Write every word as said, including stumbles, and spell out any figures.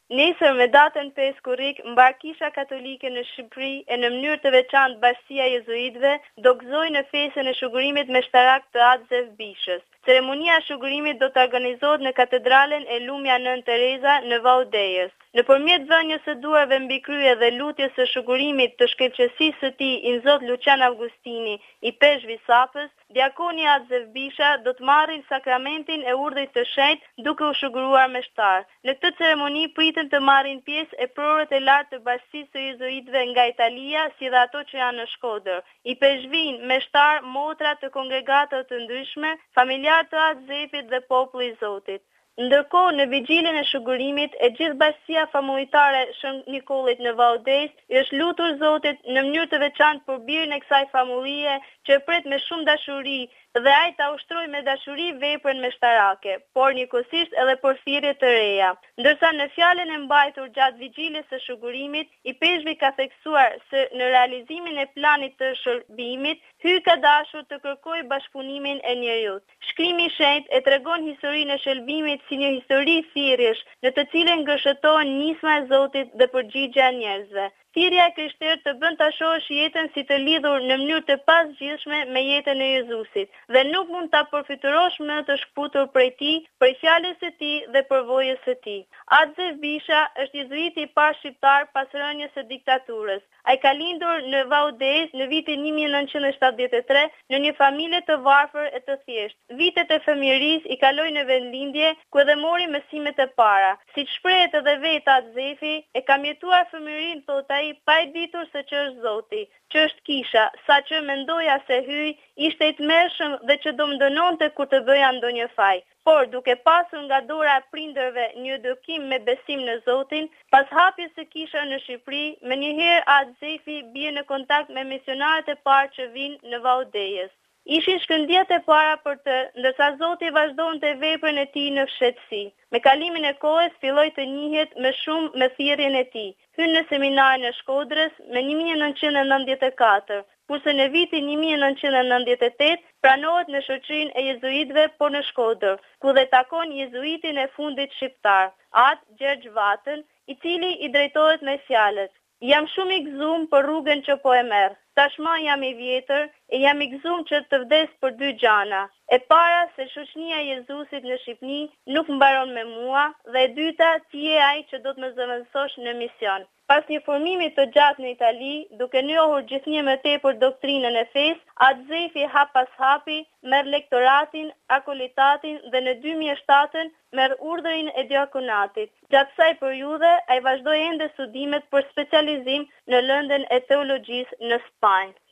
Nesër me datën pesë korrik, Mbarkisha Katolike në Shqipëri e në mënyrë të veçantë Bashkia e Jezuitëve do gëzojë në festën e shugurimit meshtarak të Atë Zev Bishës. Ceremonia e shugurimit do të organizohet në Katedralen e Lumja Nën Tereza në Vaudejës. Nëpërmjet vënies së duarve mbi krye dhe lutjes së shugurimit të shkëlqësisë së tij i Zot Lucian Augustini i Peshqvi Sapës, diakoni Atë Zev Bisha do të marrin sakramentin e urdhrit të shenjtë duke u shuguruar meshtar. Në këtë ceremoni pritën të marrin pjesë e prorët e lartë të Bashkisë së Jezuitëve nga Italia, si dhe ato që janë në Shkodër. I Peshqvin, meshtar, motra të kongregatave të ndryshme, familjar të Atë Zefit dhe populli i Zotit. Ndërkohë, në vigjiljen e shugurimit, e gjithë bashkia famulitare Shën Nikollit në Vaudejë është lutur Zotit në mënyrë të veçantë për birin e kësaj famulje që pret me shumë dashuri dhe ai ta ushtrojë me dashuri veprën meshtarake, por njëkohësisht edhe për thirrje të reja. Ndërsa në fjalën e mbajtur gjatë vigjiljes së shugurimit, i Peshqvi ka theksuar se në realizimin e planit të shërbimit, hyj ka dashur të kërkojë bashkëpunimin e njerëzit. Shkrimi i shenjtë e tregon historinë e shërbimit si një histori thirrjesh, në të cilën ngërshëtohen nisma e Zotit dhe përgjigjja e njerëzve. Thirrja e krishterë të bën ta shohësh jetën si të lidhur në mënyrë të pazgjidhshme me jetën e Jezusit dhe nuk mund ta përfiturosh më të shkputur prej tij, prej fjalës së tij dhe përvojës së tij. Atë Zev Bisha është jezuiti i parë shqiptar pas rënies së diktaturës. Ai ka lindur në Vaudejë në vitin një mijë e nëntëqind e shtatëdhjetë e tre në një familje të varfër e të thjeshtë. Vitet e fëmijërisë i kaloi në vendlindje ku edhe mori mësimet e para. Siç shprehet edhe vetë Atë Zefi, e kam jetuar fëmijërinë, thot ai, pa e ditur se që është Zoti, që është kisha, sa që mendoja se hyj, ishte i tmerrshëm dhe që do më dënonte kur të bëja ndonjë faj. Por duke pasur nga dora e prindërve një edukim me besim në Zotin, pas hapjes së kisha në Shqipëri, menjëherë Atë Zefi bie në kontakt me misionarët e parë që vinë në Vaudejës. Ishin shkëndijat e para për të, ndërsa Zoti vazhdonte veprën e tij në fshehtësi. Me kalimin e kohës filloi të njihet më shumë me thirrjen e tij. Hyn në seminarin e Shkodrës me një mijë e nëntëqind e nëntëdhjetë e katër, kurse në vitin një mijë e nëntëqind e nëntëdhjetë e tetë pranohet në shoqërinë e jezuitëve por në Shkodër, ku dhe takon jezuitin e fundit shqiptar, Atë Gjergj Vatën, i cili i drejtohet me fjalët: "Jam shumë i gëzuar për rrugën që po e merr. Tashmë jam i vjetër e jam i gëzuar që të vdes për dy gjana. E para se shoqënia e Jezusit në Shqipëri nuk mbaron me mua dhe e dyta ti je ai që do të më zëvendësosh në mision." Pas një formimi të gjatë në Itali, duke njohur gjithnjë më tepër doktrinën e fesë, Atë Zefi hap pas hapi merr lektoratin, akolitatin dhe në dy mijë e shtatë merr urdhrin e diakonatit. Gjatë kësaj periudhe ai vazhdoi ende studimet për specializim në lëndën e teologjisë në Spanjë.